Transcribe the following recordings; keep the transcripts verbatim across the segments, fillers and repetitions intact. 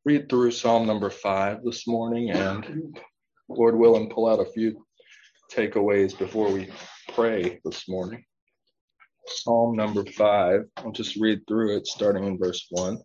read through Psalm number five this morning and, Lord willing, pull out a few takeaways before we pray this morning. Psalm number five, I'll just read through it starting in verse one.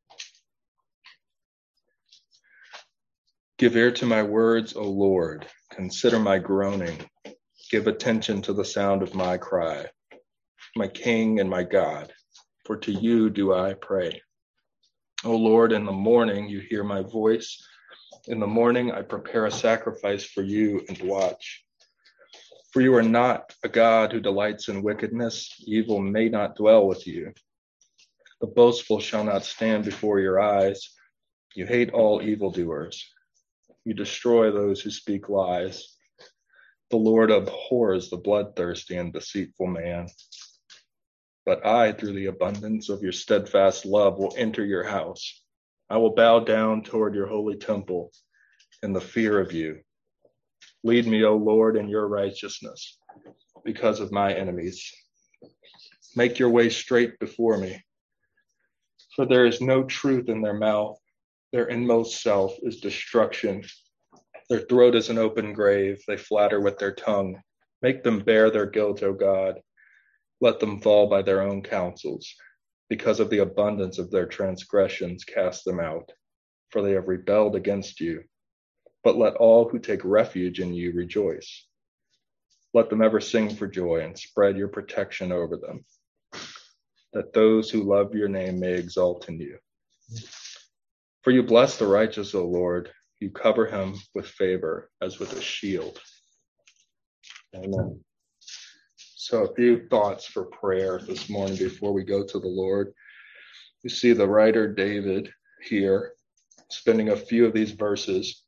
Give ear to my words, O Lord. Consider my groaning. Give attention to the sound of my cry, my King and my God, for to you do I pray. O Lord, in the morning you hear my voice. In the morning I prepare a sacrifice for you and watch. For you are not a God who delights in wickedness. Evil may not dwell with you. The boastful shall not stand before your eyes. You hate all evildoers. You destroy those who speak lies. The Lord abhors the bloodthirsty and deceitful man. But I, through the abundance of your steadfast love, will enter your house. I will bow down toward your holy temple in the fear of you. Lead me, O Lord, in your righteousness because of my enemies. Make your way straight before me. For there is no truth in their mouth. Their inmost self is destruction. Their throat is an open grave. They flatter with their tongue. Make them bear their guilt, O God. Let them fall by their own counsels. Because of the abundance of their transgressions, cast them out, for they have rebelled against you. But let all who take refuge in you rejoice. Let them ever sing for joy and spread your protection over them, that those who love your name may exult in you. For you bless the righteous, O Lord. You cover him with favor as with a shield. Amen. So a few thoughts for prayer this morning before we go to the Lord. You see the writer David here spending a few of these verses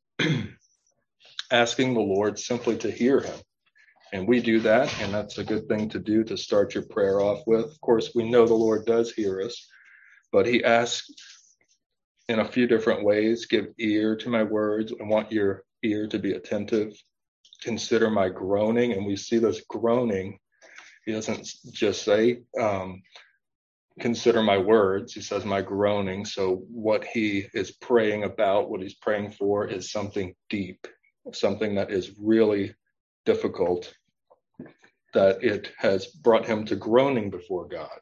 asking the Lord simply to hear him. And we do that, and that's a good thing to do to start your prayer off with. Of course, we know the Lord does hear us, but he asks in a few different ways. Give ear to my words. I want your ear to be attentive. Consider my groaning. And we see this groaning. He doesn't just say, um, consider my words. He says my groaning. So what he is praying about, what he's praying for is something deep, something that is really difficult, that it has brought him to groaning before God.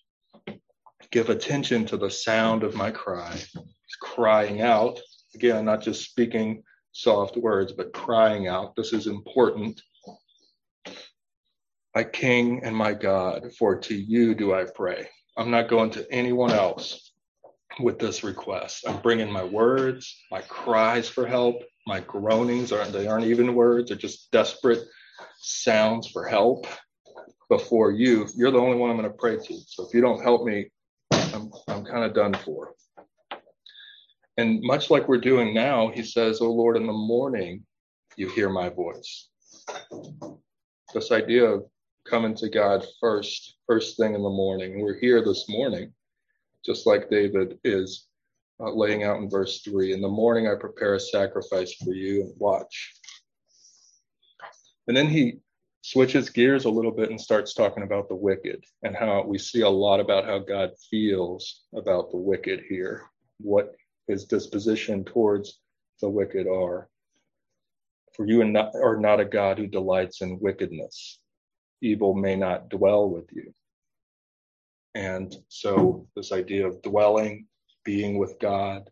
Give attention to the sound of my cry. He's crying out. Again, not just speaking soft words, but crying out. This is important. My King and my God, for to you do I pray. I'm not going to anyone else with this request. I'm bringing my words, my cries for help, my groanings, aren't they aren't even words, they're just desperate sounds for help before you. You're the only one I'm going to pray to. So if you don't help me, I'm, I'm kind of done for. And much like we're doing now, he says, oh Lord, in the morning, you hear my voice. This idea of coming to God first, first thing in the morning. We're here this morning, just like David is uh, laying out in verse three. In the morning, I prepare a sacrifice for you and watch. And then he switches gears a little bit and starts talking about the wicked and how we see a lot about how God feels about the wicked here, what his disposition towards the wicked are. For you are not, are not a God who delights in wickedness. Evil may not dwell with you. And so this idea of dwelling, being with God,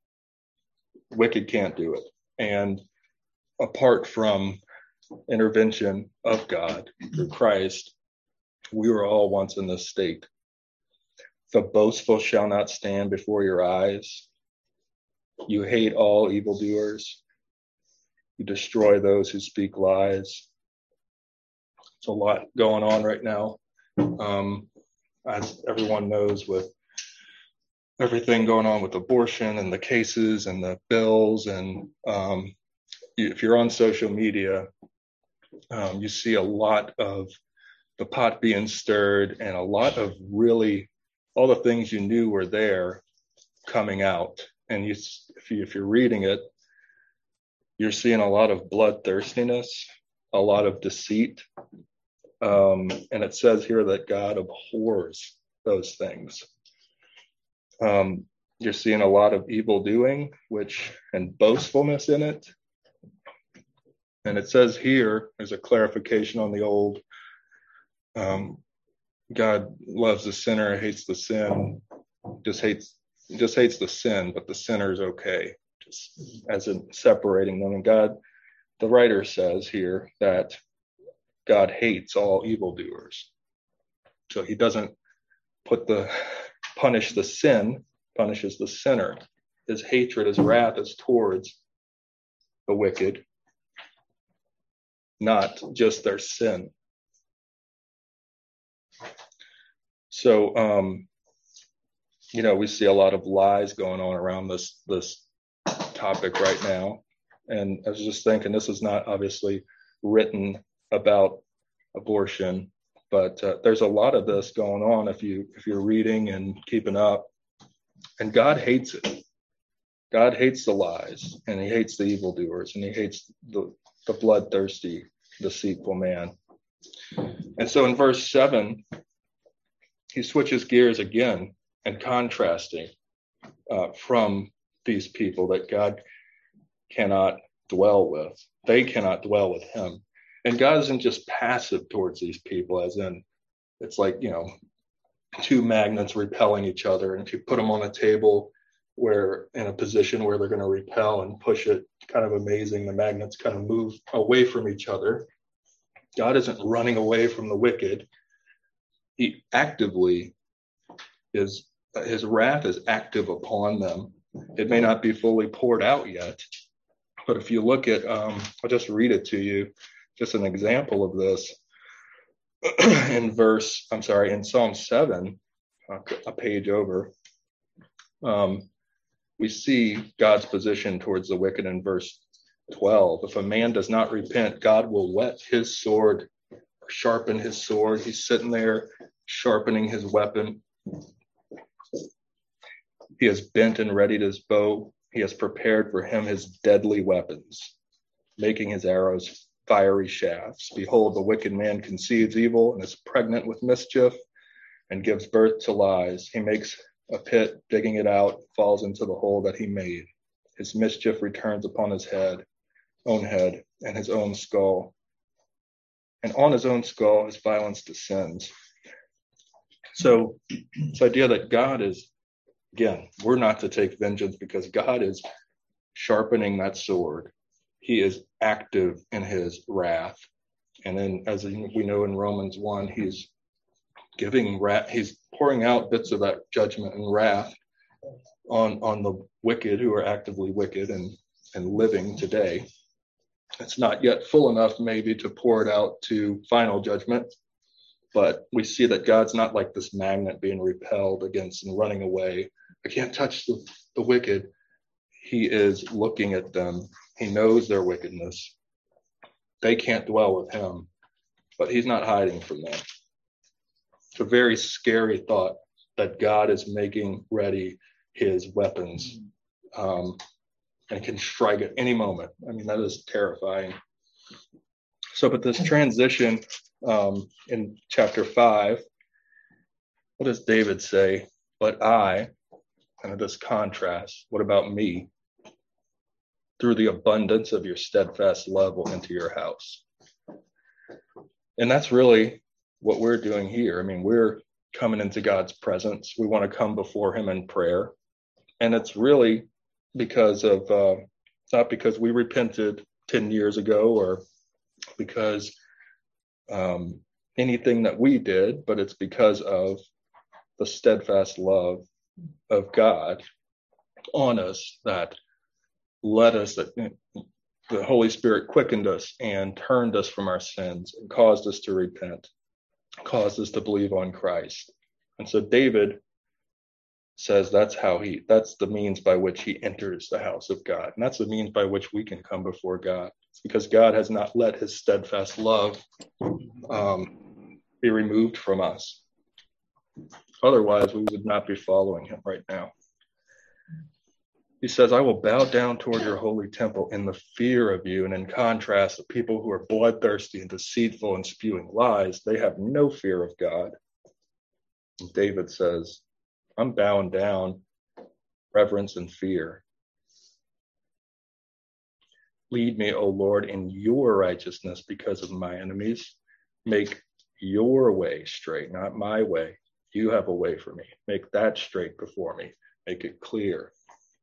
wicked can't do it. And apart from intervention of God through Christ, we were all once in this state. The boastful shall not stand before your eyes. You hate all evildoers. You destroy those who speak lies. It's a lot going on right now. Um, as everyone knows, with everything going on with abortion and the cases and the bills. And um, if you're on social media, um, you see a lot of the pot being stirred and a lot of really all the things you knew were there coming out. And you, if, you, if you're reading it, you're seeing a lot of bloodthirstiness, a lot of deceit. Um, and it says here that God abhors those things. Um, You're seeing a lot of evil doing, which and boastfulness in it. And it says here, there's a clarification on the old, um, God loves the sinner, hates the sin, just hates just hates the sin, but the sinner is okay, just as in separating them. And God, the writer says here that God hates all evildoers. So he doesn't put the punish the sin, punishes the sinner. His hatred, his wrath is towards the wicked, not just their sin. So, um, you know, we see a lot of lies going on around this this topic right now. And I was just thinking, this is not obviously written about abortion, but uh, there's a lot of this going on if you if you're reading and keeping up. And God hates it. God hates the lies, and he hates the evildoers, and he hates the, the bloodthirsty, deceitful man. And so in verse seven, he switches gears again and contrasting uh, from these people that God cannot dwell with. They cannot dwell with him. And God isn't just passive towards these people, as in it's like, you know, two magnets repelling each other. And if you put them on a table where in a position where they're going to repel and push it, kind of amazing, the magnets kind of move away from each other. God isn't running away from the wicked. He actively is, his wrath is active upon them. It may not be fully poured out yet, but if you look at, um, I'll just read it to you, just an example of this. In verse, I'm sorry, in Psalm seven, a page over, um, we see God's position towards the wicked in verse twelve. If a man does not repent, God will whet his sword, or sharpen his sword. He's sitting there sharpening his weapon. He has bent and readied his bow. He has prepared for him his deadly weapons, making his arrows fiery shafts. Behold, the wicked man conceives evil and is pregnant with mischief and gives birth to lies. He makes a pit, digging it out, falls into the hole that he made. His mischief returns upon his head, own head, and his own skull. And on his own skull, his violence descends. So this idea that God is, again, we're not to take vengeance because God is sharpening that sword. He is active in his wrath. And then, as we know in Romans one, he's giving wrath, he's pouring out bits of that judgment and wrath on, on the wicked who are actively wicked and, and living today. It's not yet full enough maybe to pour it out to final judgment, but we see that God's not like this magnet being repelled against and running away. I can't touch the, the wicked. He is looking at them. He knows their wickedness. They can't dwell with him, but he's not hiding from them. It's a very scary thought that God is making ready his weapons um, and can strike at any moment. I mean, that is terrifying. So, but this transition um, in chapter five, what does David say? But I, kind of this contrast, what about me? Through the abundance of your steadfast love will enter your house. And that's really what we're doing here. I mean, we're coming into God's presence. We want to come before him in prayer. And it's really because of, uh, not because we repented ten years ago or because um, anything that we did, but it's because of the steadfast love of God on us that led us, that the Holy Spirit quickened us and turned us from our sins and caused us to repent, caused us to believe on Christ. And so David says that's how he, that's the means by which he enters the house of God. And that's the means by which we can come before God. It's because God has not let his steadfast love um, be removed from us. Otherwise, we would not be following him right now. He says, I will bow down toward your holy temple in the fear of you. And in contrast, the people who are bloodthirsty and deceitful and spewing lies, they have no fear of God. And David says, I'm bowing down reverence and fear. Lead me, O Lord, in your righteousness because of my enemies. Make your way straight, not my way. You have a way for me. Make that straight before me. Make it clear.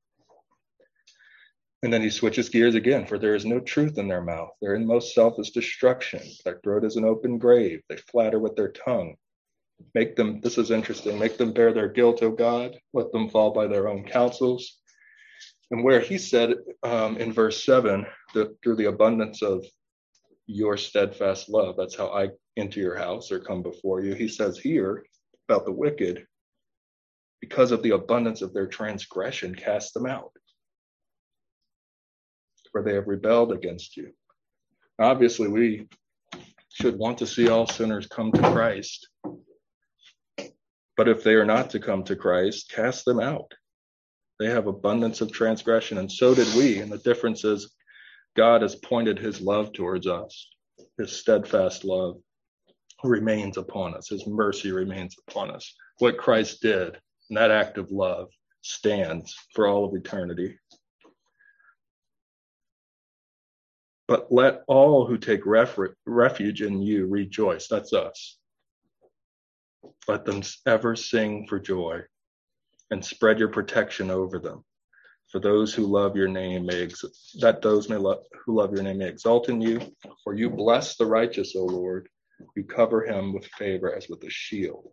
And then he switches gears again. For there is no truth in their mouth. Their inmost self is destruction. Their throat is an open grave. They flatter with their tongue. Make them, this is interesting, make them bear their guilt, O God. Let them fall by their own counsels. And where he said um, in verse seven, that through the abundance of your steadfast love, that's how I enter your house or come before you. He says here about the wicked, because of the abundance of their transgression, cast them out, for they have rebelled against you. Obviously, we should want to see all sinners come to Christ. But if they are not to come to Christ, cast them out. They have abundance of transgression, and so did we. And the difference is God has pointed his love towards us. His steadfast love remains upon us. His mercy remains upon us. What Christ did, and that act of love, stands for all of eternity. But let all who take ref- refuge in you rejoice. That's us. Let them ever sing for joy and spread your protection over them. For those who love your name may ex- that those may love who love your name may exalt in you. For you bless the righteous, O Lord. You cover him with favor as with a shield.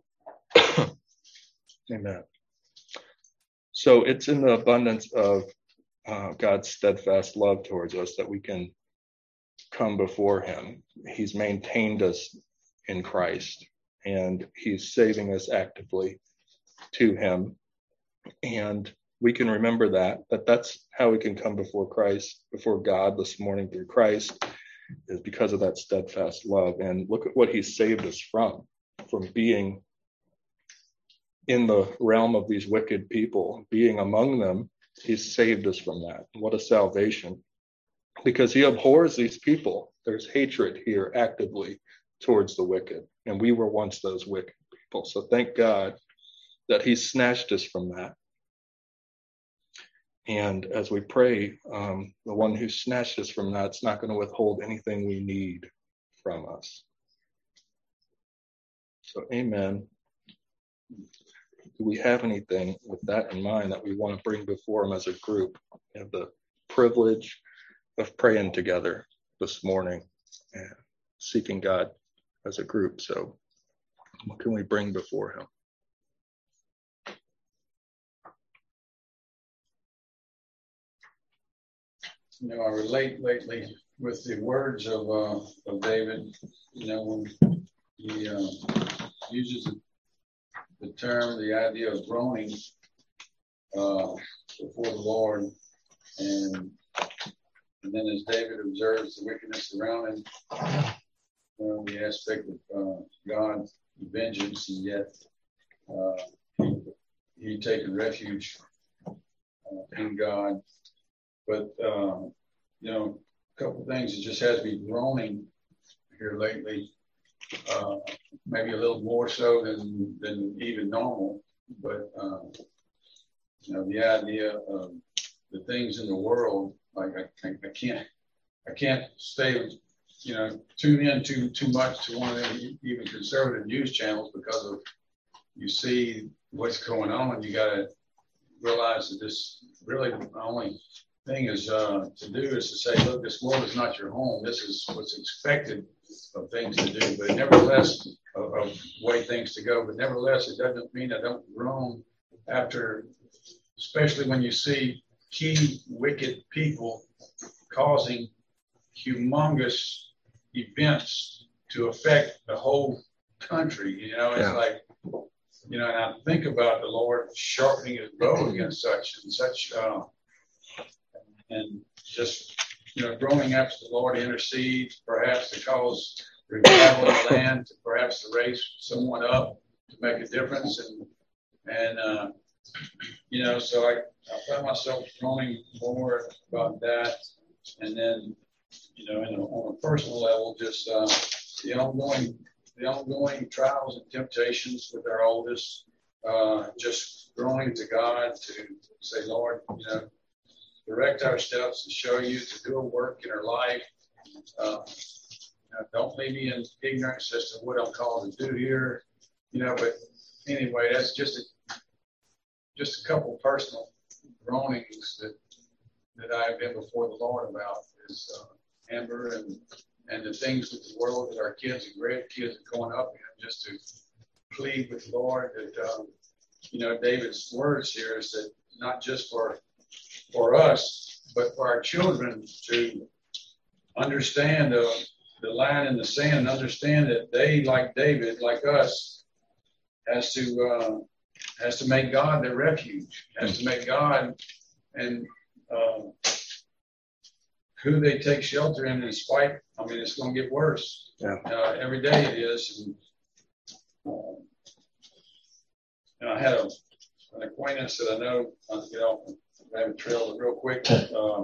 Amen. So it's in the abundance of uh, God's steadfast love towards us that we can come before him. He's maintained us in Christ, and he's saving us actively to him. And we can remember that, that that's how we can come before Christ, before God this morning through Christ, is because of that steadfast love. And look at what he saved us from, from being in the realm of these wicked people, being among them. He's saved us from that. What a salvation. Because he abhors these people. There's hatred here actively towards the wicked. And we were once those wicked people. So thank God that he snatched us from that. And as we pray, um, the one who snatched us from that's not going to withhold anything we need from us. So amen. Do we have anything with that in mind that we want to bring before him as a group? We have the privilege of praying together this morning and seeking God as a group. So what can we bring before him? You know, I relate lately with the words of uh, of David. You know, when he uh, uses the, the term, the idea of groaning uh, before the Lord, and and then as David observes the wickedness around him, you know, the aspect of uh, God's vengeance, and yet uh, he, he taken refuge uh, in God. But, um, you know, a couple of things that just has me groaning here lately, uh, maybe a little more so than, than even normal. But, um, you know, the idea of the things in the world, like I, I can't, I can't stay, you know, tune in too, too much to one of the even conservative news channels because of, you see what's going on. You got to realize that this really the only thing is uh, to do is to say, look, this world is not your home. This is what's expected of things to do, but nevertheless, of, of way things to go. But nevertheless, it doesn't mean I don't groan after, especially when you see key wicked people causing humongous events to affect the whole country. You know, it's yeah. like, you know, and I think about the Lord sharpening his bow against such and such. Uh, And just, you know, growing after the Lord to intercede, perhaps to cause revival in the land, to perhaps to raise someone up to make a difference. And, and uh, you know, so I, I found myself groaning more about that. And then, you know, in a, on a personal level, just uh, the ongoing, the ongoing trials and temptations with our oldest, uh, just groaning to God to say, Lord, you know, direct our steps and show you to do a work in our life. Uh, you know, don't leave me in ignorance as to what I'm called to do here. You know, but anyway, that's just a, just a couple personal groanings that that I've been before the Lord about is uh, Amber and and the things with the world that our kids and grandkids are going up in, just to plead with the Lord that um, you know, David's words here is that not just for for us, but for our children to understand uh, the line in the sand, and understand that they, like David, like us, has to uh, has to make God their refuge, has to make God and uh, who they take shelter in. In spite, I mean, it's going to get worse. Yeah. Uh, every day it is. And, uh, and I had a, an acquaintance that I know. I'll get off and have a trail real quick. Uh,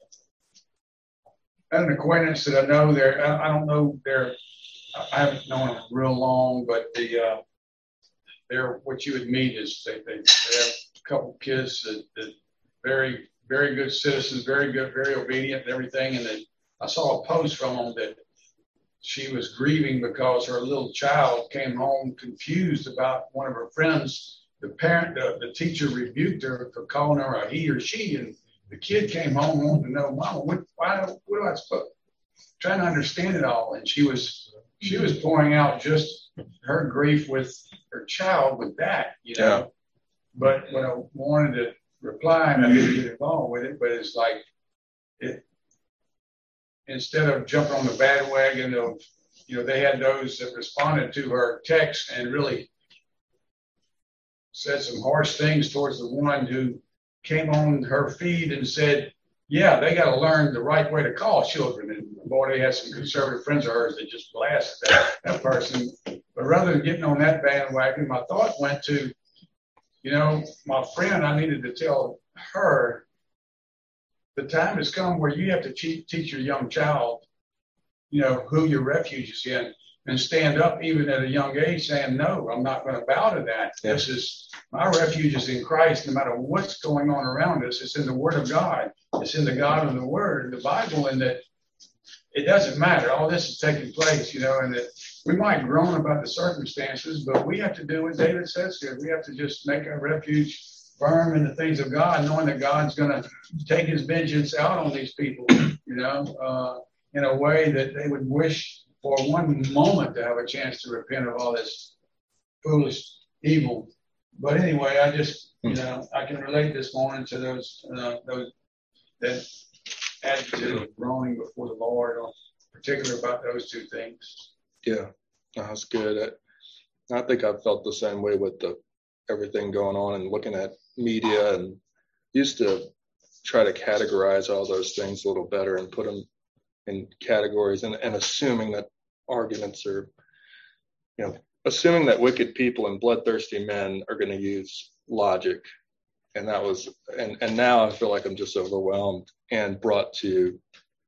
I had an acquaintance that I know. There, I, I don't know. They're, I haven't known them real long, but the uh, they're what you would meet is they, they, they have a couple kids that, that very very good citizens, very good, very obedient and everything. And they, I saw a post from them that she was grieving because her little child came home confused about one of her friends. The parent, the, the teacher rebuked her for calling her a he or she, and the kid came home wanting to know, Mama, what, why, what do I supposed? Trying to understand it all, and she was she was pouring out just her grief with her child with that, you know. Yeah. But when I wanted to reply, and I didn't get involved with it, but it's like it. Instead of jumping on the bandwagon of, you know, they had those that responded to her text and really said some harsh things towards the one who came on her feed and said, yeah, they got to learn the right way to call children. And boy, they had some conservative friends of hers that just blasted that, that person. But rather than getting on that bandwagon, my thought went to, you know, my friend, I needed to tell her, the time has come where you have to teach, teach your young child, you know, who your refuge is in, and stand up even at a young age saying, no, I'm not going to bow to that. Yeah. This is, my refuge is in Christ. No matter what's going on around us, it's in the Word of God. It's in the God of the Word, the Bible, and that it doesn't matter. All this is taking place, you know, and that we might groan about the circumstances, but we have to do what David says here. We have to just make our refuge firm in the things of God, knowing that God's going to take his vengeance out on these people, you know, uh, in a way that they would wish for one moment to have a chance to repent of all this foolish evil. But anyway, I just, you know, I can relate this morning to those, uh, those that attitude of groaning before the Lord, particularly about those two things. Yeah, that's good. I, I think I've felt the same way with the everything going on and looking at media, and used to try to categorize all those things a little better and put them in categories, and, and assuming that arguments are, you know, assuming that wicked people and bloodthirsty men are going to use logic. And that was, and, and now I feel like I'm just overwhelmed and brought to,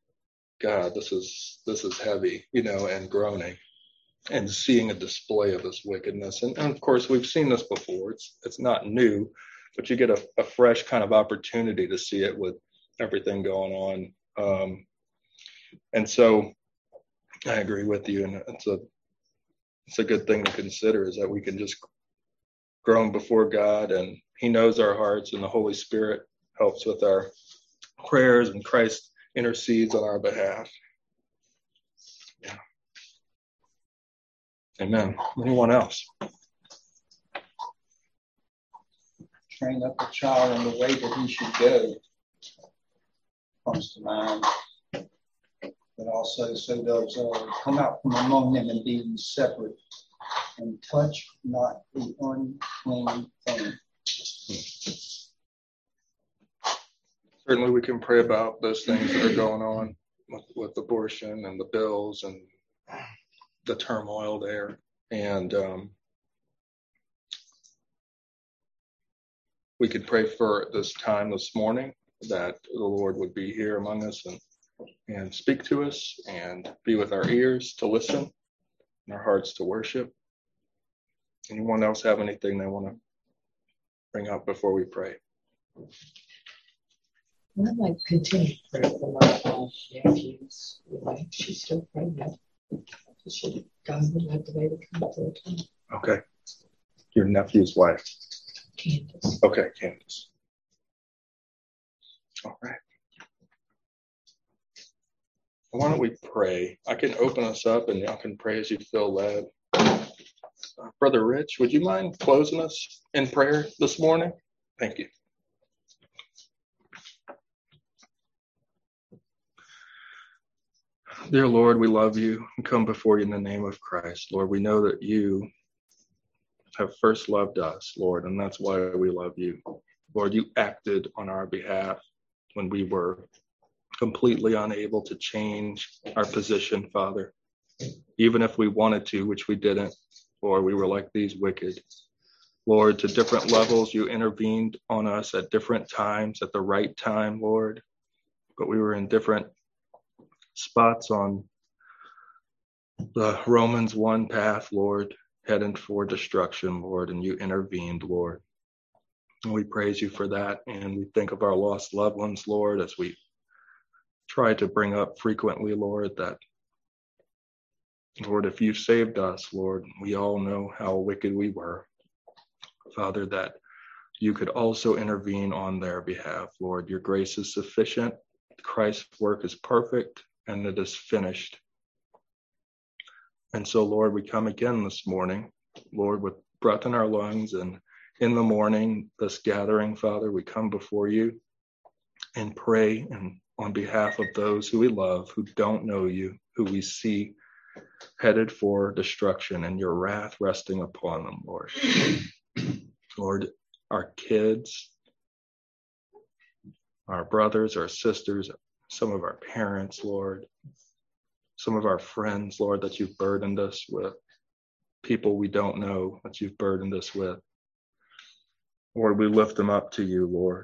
God, this is, this is heavy, you know, and groaning and seeing a display of this wickedness. And, and of course, we've seen this before. It's, it's not new, but you get a, a fresh kind of opportunity to see it with everything going on. Um, and so I agree with you. And it's a, it's a good thing to consider, is that we can just groan before God, and he knows our hearts, and the Holy Spirit helps with our prayers, and Christ intercedes on our behalf. Yeah. Amen. Anyone else? Train up a child in the way that he should go comes to mind. But also, so does uh, come out from among them and be separate, and touch not the unclean thing. Certainly we can pray about those things that are going on with, with abortion and the bills and the turmoil there. And um, we could pray for this time this morning that the Lord would be here among us and, and speak to us and be with our ears to listen and our hearts to worship. Anyone else have anything they want to bring up before we pray? I'd like to continue to pray for my uh, nephew's wife. She's still pregnant. She, God would like the baby to come full time. Okay. Your nephew's wife. Candace. Okay, Candace. All right. Why don't we pray? I can open us up and y'all can pray as you feel led. Uh, Brother Rich, would you mind closing us in prayer this morning? Thank you. Dear Lord, we love you and come before you in the name of Christ. Lord, we know that you have first loved us, Lord, and that's why we love you. Lord, you acted on our behalf when we were completely unable to change our position, Father. Even if we wanted to, which we didn't, Lord, we were like these wicked. Lord, to different levels, you intervened on us at different times, at the right time, Lord. But we were in different spots on the Romans one path, Lord, heading for destruction, Lord, and you intervened, Lord. And we praise you for that, and we think of our lost loved ones, Lord, as we try to bring up frequently, Lord, that, Lord, if you saved us, Lord, we all know how wicked we were. Father, that you could also intervene on their behalf, Lord. Your grace is sufficient. Christ's work is perfect, and it is finished. And so, Lord, we come again this morning, Lord, with breath in our lungs, and in the morning, this gathering, Father, we come before you and pray and on behalf of those who we love, who don't know you, who we see headed for destruction and your wrath resting upon them, Lord. Lord, our kids, our brothers, our sisters, some of our parents, Lord, some of our friends, Lord, that you've burdened us with, people we don't know that you've burdened us with. Lord, we lift them up to you, Lord.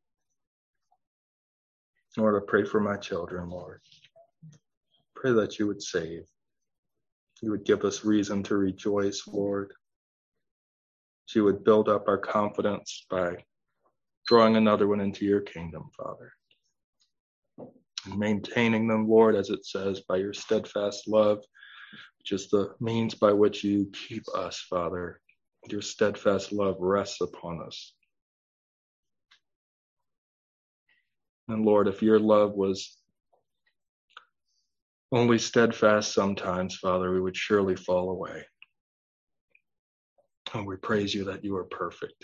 Lord, I pray for my children, Lord. Pray that you would save. You would give us reason to rejoice, Lord. You would build up our confidence by drawing another one into your kingdom, Father. And maintaining them, Lord, as it says, by your steadfast love, which is the means by which you keep us, Father. Your steadfast love rests upon us. And Lord, if your love was only steadfast sometimes, Father, we would surely fall away. And we praise you that you are perfect.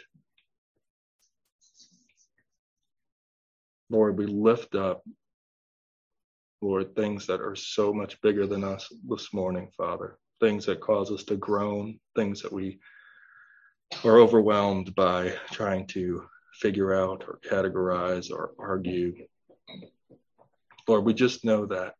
Lord, we lift up, Lord, things that are so much bigger than us this morning, Father. Things that cause us to groan, things that we are overwhelmed by trying to figure out or categorize or argue. Lord, we just know that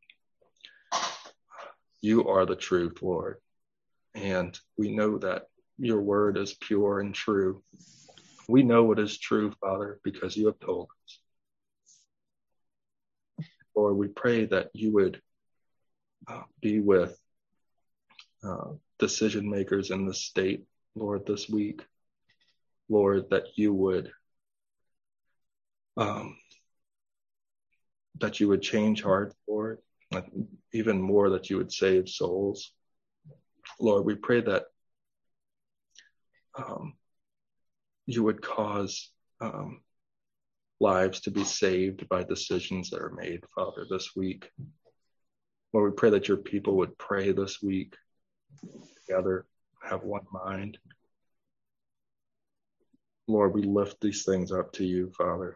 you are the truth, Lord. And we know that your word is pure and true. We know what is true, Father, because you have told us. Lord, we pray that you would uh, be with uh, decision makers in the state, Lord, this week. Lord, that you would um, that you would change hearts, Lord, even more that you would save souls. Lord, we pray that um, you would cause um, lives to be saved by decisions that are made, Father, this week. Lord, we pray that your people would pray this week together, have one mind. Lord, we lift these things up to you, Father.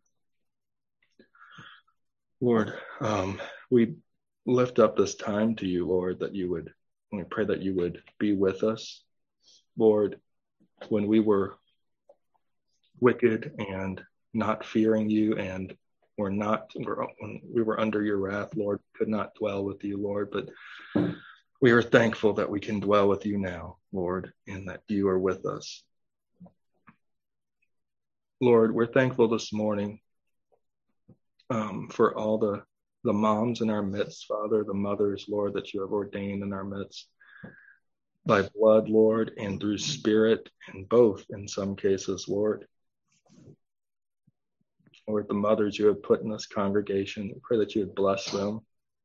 Lord, um, we lift up this time to you, Lord, that you would, we pray that you would be with us. Lord, when we were wicked and not fearing you and were not, when we were under your wrath, Lord, could not dwell with you, Lord, but we are thankful that we can dwell with you now, Lord, and that you are with us. Lord, we're thankful this morning um, for all the, the moms in our midst, Father, the mothers, Lord, that you have ordained in our midst. by blood, Lord, and through spirit, and both in some cases, Lord. Lord, the mothers you have put in this congregation, we pray that you would bless them,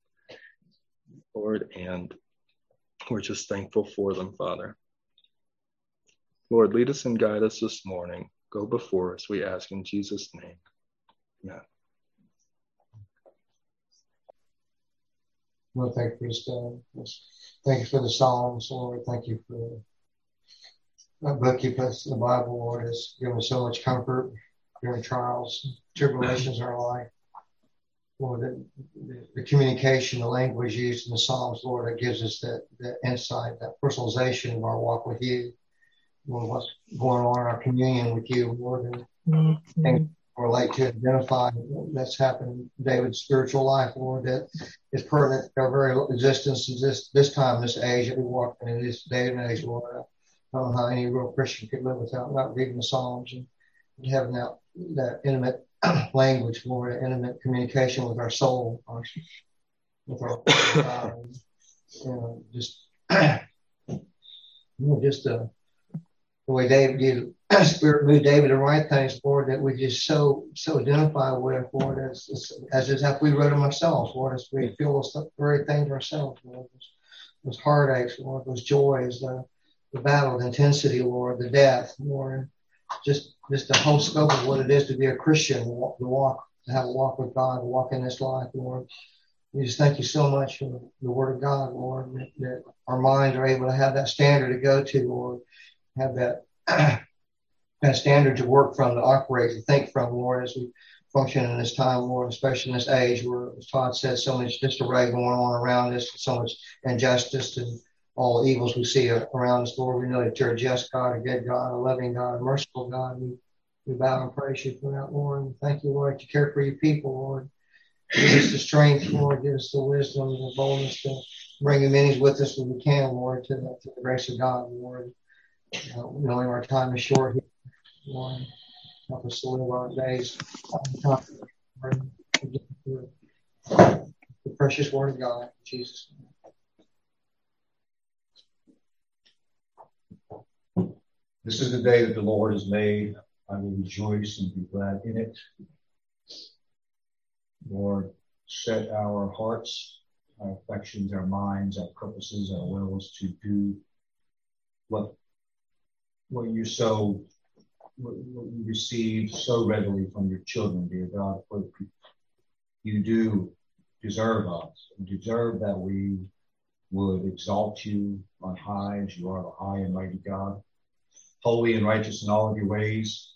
Lord, and we're just thankful for them, Father. Lord, lead us and guide us this morning. Go before us, we ask in Jesus' name. Amen. Lord, thank you for this day. Thank you for the Psalms, Lord. Thank you for that book you put in the Bible, Lord. It's given us so much comfort during trials, tribulations in our life. Lord, the, the, the communication, the language used in the Psalms, Lord, it gives us that, that insight, that personalization of our walk with you. Lord, what's going on in our communion with you, Lord, and mm-hmm. things relate to identify that's happened in David's spiritual life, Lord, that is pertinent to our very existence in this, this time, this age that we walk in, this day and age, Lord. I don't know how any real Christian could live without not reading the Psalms and, and having that, that intimate language, Lord, that intimate communication with our soul, our, with our God, and, you know, just, you know, just uh, the way David, you, Spirit moved David to write things, Lord, that we just so so identify with, Lord, as as, as if we wrote them ourselves, Lord, as we feel those very things ourselves, Lord, those, those heartaches, Lord, those joys, the, the battle, the intensity, Lord, the death, Lord, just just the whole scope of what it is to be a Christian, to walk, to, walk, to have a walk with God, to walk in this life, Lord. We just thank you so much for the Word of God, Lord, that, that our minds are able to have that standard to go to, Lord, have that that standard to work from, to operate, to think from, Lord, as we function in this time, Lord, especially in this age where, as Todd said, so much disarray going on around us, so much injustice and all the evils we see around us, Lord. We know that you're a just God, a good God, a loving God, a merciful God. We, we bow and praise you for that, Lord. And thank you, Lord, that you care for your people, Lord. Give us the strength, Lord. Give us the wisdom and the boldness to bring as many with us as we can, Lord, to the, to the grace of God, Lord. Uh, knowing our time is short here, Lord, help us to live our days on time, the precious Word of God, in Jesus' name. This is the day that the Lord has made. I will rejoice and be glad in it. Lord, set our hearts, our affections, our minds, our purposes, our wills to do what what you so what you receive so readily from your children, dear God, for you do deserve us. You deserve that we would exalt you on high, as you are the high and mighty God, holy and righteous in all of your ways.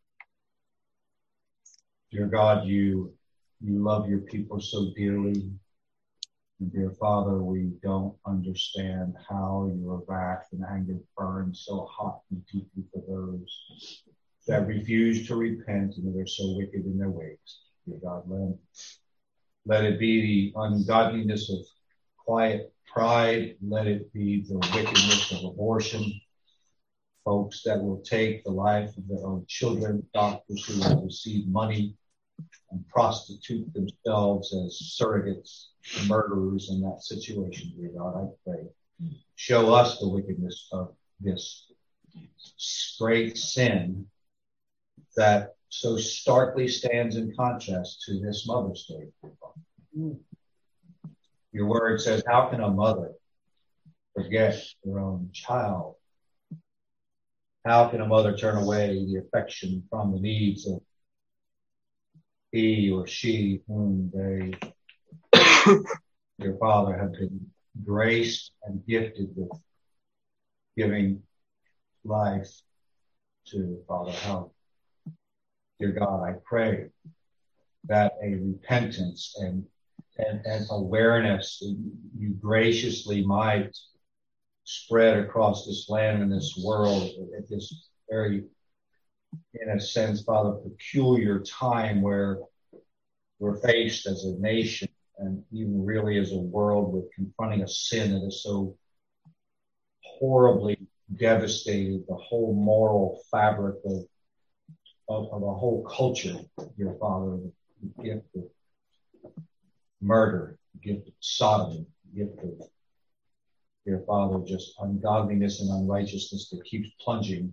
Dear God, you you love your people so dearly. And dear Father, we don't understand how your wrath and anger burns so hot and deeply for those that refuse to repent and that are so wicked in their ways. Dear God, let, let it be the ungodliness of quiet pride. Let it be the wickedness of abortion. Folks that will take the life of their own children, doctors who will receive money and prostitute themselves as surrogates, murderers in that situation, dear God, I pray. Show us the wickedness of this great sin that so starkly stands in contrast to this Mother's Day, dear God. Your word says, how can a mother forget her own child? How can a mother turn away the affection from the needs of he or she whom they, your Father, have been graced and gifted with giving life to, Father, help? Dear God, I pray that a repentance and, and, and awareness you graciously might spread across this land and this world at this very, in a sense, Father, peculiar time where we're faced as a nation and even really as a world with confronting a sin that is so horribly devastated the whole moral fabric of, of, of a whole culture, dear Father, the gift of murder, the gift of sodomy, the gift of, dear Father, just ungodliness and unrighteousness that keeps plunging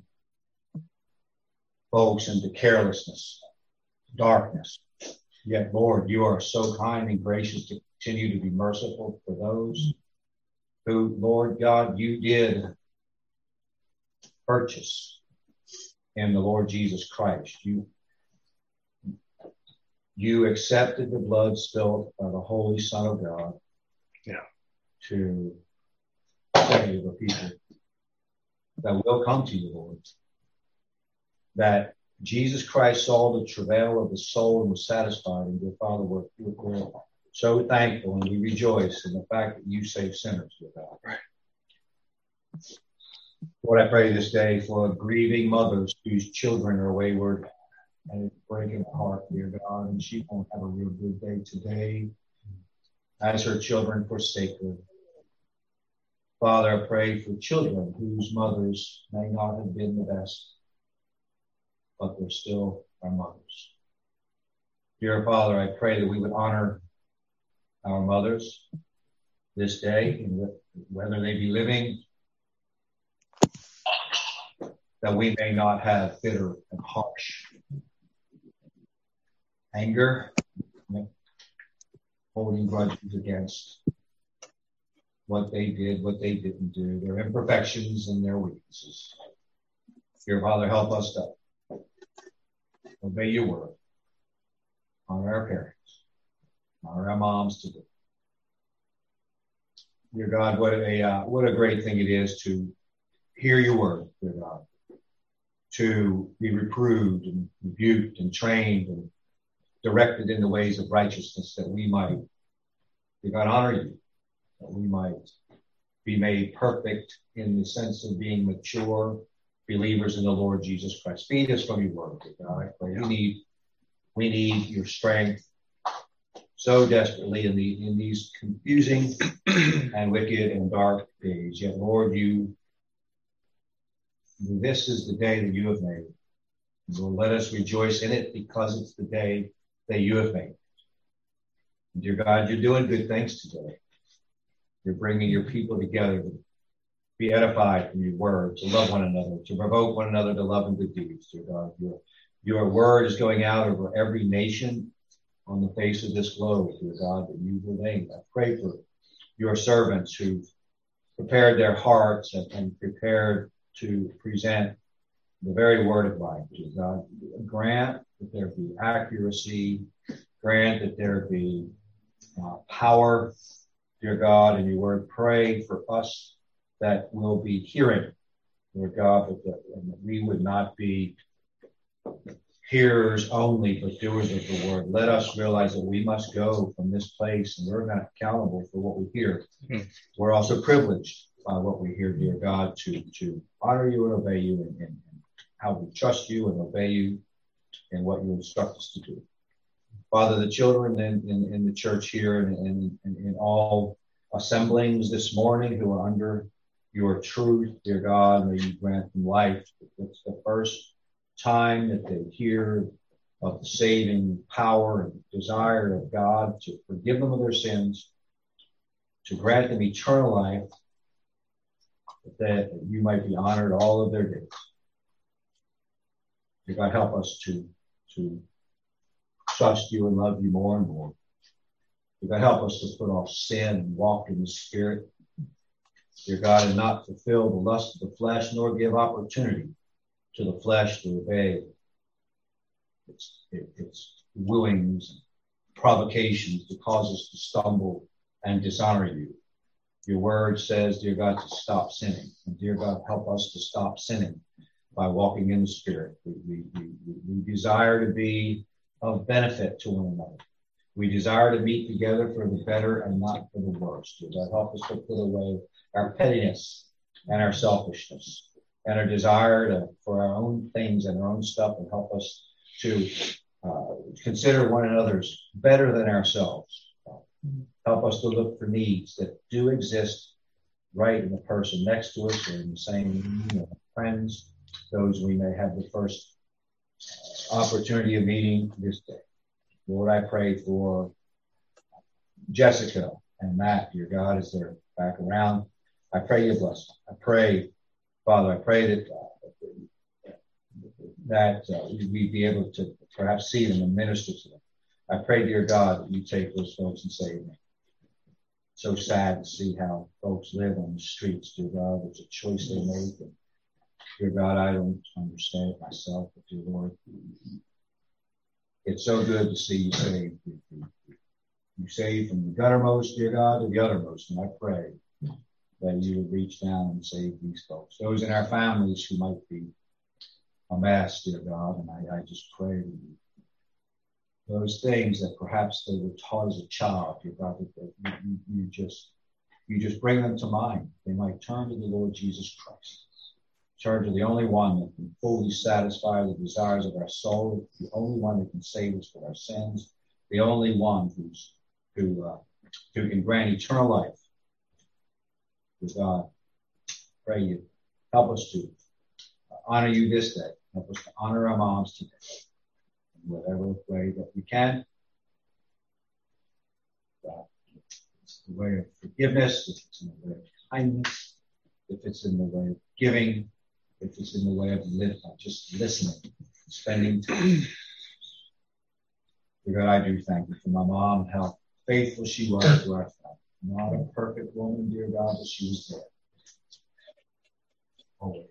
folks into carelessness, darkness. Yet, Lord, you are so kind and gracious to continue to be merciful for those who, Lord God, you did purchase in the Lord Jesus Christ. You, you accepted the blood spilled by the Holy Son of God yeah. to save the people that will come to you, Lord. That Jesus Christ saw the travail of the soul and was satisfied. And dear Father, we're, we're so thankful and we rejoice in the fact that you save sinners, dear God. Right. Lord, I pray this day for grieving mothers whose children are wayward, and it's breaking her heart, dear God, and she won't have a real good day today as her children forsake her. Father, I pray for children whose mothers may not have been the best, but they're still our mothers. Dear Father, I pray that we would honor our mothers this day, and whether they be living, that we may not have bitter and harsh anger, holding grudges against what they did, what they didn't do, their imperfections and their weaknesses. Dear Father, help us to obey your word, honor our parents, honor our moms today. Dear God, what a uh, what a great thing it is to hear your word, dear God, to be reproved and rebuked and trained and directed in the ways of righteousness, that we might, dear God, honor you, that we might be made perfect in the sense of being mature believers in the Lord Jesus Christ. Feed us from your word, dear God. I pray. We need, we need your strength so desperately in the in these confusing and wicked and dark days. Yet, Lord, you, this is the day that you have made. Lord, let us rejoice in it because it's the day that you have made. And dear God, you're doing good things today. You're bringing your people together to be edified from your word, to love one another, to provoke one another to love and good deeds, dear God. Your, your word is going out over every nation on the face of this globe, dear God, that you've ordained. I pray for your servants who've prepared their hearts and, and prepared to present the very word of life, dear God. Grant that there be accuracy, grant that there be uh, power, dear God, in your word. Pray for us that will be hearing, dear God, that, that, and that we would not be hearers only, but doers of the word. Let us realize that we must go from this place, and we're not accountable for what we hear. Mm-hmm. We're also privileged by what we hear, dear God, to, to honor you and obey you, and, and, and how we trust you and obey you in what you instruct us to do. Father, the children in, in, in the church here and in, in, in all assemblings this morning who are under your truth, dear God, may you grant them life. It's the first time that they hear of the saving power and desire of God to forgive them of their sins, to grant them eternal life, that you might be honored all of their days. Dear God, help us to, to trust you and love you more and more. Dear God, help us to put off sin and walk in the Spirit, dear God, and not fulfill the lust of the flesh, nor give opportunity to the flesh to obey its, its wooings, provocations to cause us to stumble and dishonor you. Your word says, dear God, to stop sinning. And dear God, help us to stop sinning by walking in the Spirit. We, we, we, we desire to be of benefit to one another. We desire to meet together for the better and not for the worse. Dear God, help us to put away our pettiness and our selfishness and our desire to, for our own things and our own stuff, and help us to uh, consider one another's better than ourselves. Help us to look for needs that do exist right in the person next to us or in the same, you know, friends, those we may have the first opportunity of meeting this day. Lord, I pray for Jessica and Matt, dear God, as they're back around. I pray your blessing. I pray, Father, I pray that uh, that uh, we'd be able to perhaps see them and minister to them. I pray, dear God, that you take those folks and save them. So sad to see how folks live on the streets, dear God. It's a choice they make. And dear God, I don't understand it myself, but dear Lord, it's so good to see you saved. You save from the guttermost, dear God, to the uttermost. And I pray that you would reach down and save these folks. Those in our families who might be a mess, dear God. And I, I just pray that you, those things that perhaps they were taught as a child, dear God, that you, you, you just you just bring them to mind. They might turn to the Lord Jesus Christ. Turn to the only one that can fully satisfy the desires of our soul, the only one that can save us from our sins, the only one who's who uh, who can grant eternal life. Dear God, pray you help us to honor you this day. Help us to honor our moms today in whatever way that we can. God, if it's the way of forgiveness, if it's in the way of kindness, if it's in the way of giving, if it's in the way of living, just listening, spending time. Dear God, I do thank you for my mom and how faithful she was to our family. Not a perfect woman, dear God, but she was there. Always.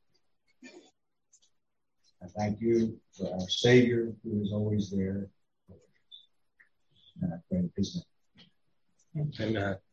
I thank you for our Savior who is always there. And I pray in his name. Amen.